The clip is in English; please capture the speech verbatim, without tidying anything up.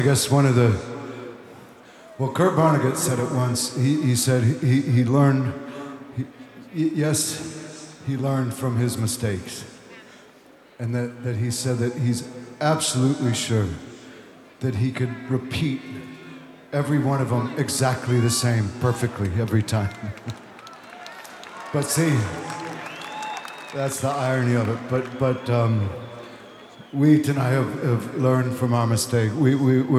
I guess one of the, well, Kurt Vonnegut said it once. He, he said he, he learned, he, yes, he learned from his mistakes. And that, that he said that he's absolutely sure that he could repeat every one of them exactly the same, perfectly, every time. But see, that's the irony of it. But, but um, we tonight have, have learned from our mistake. We, we, we're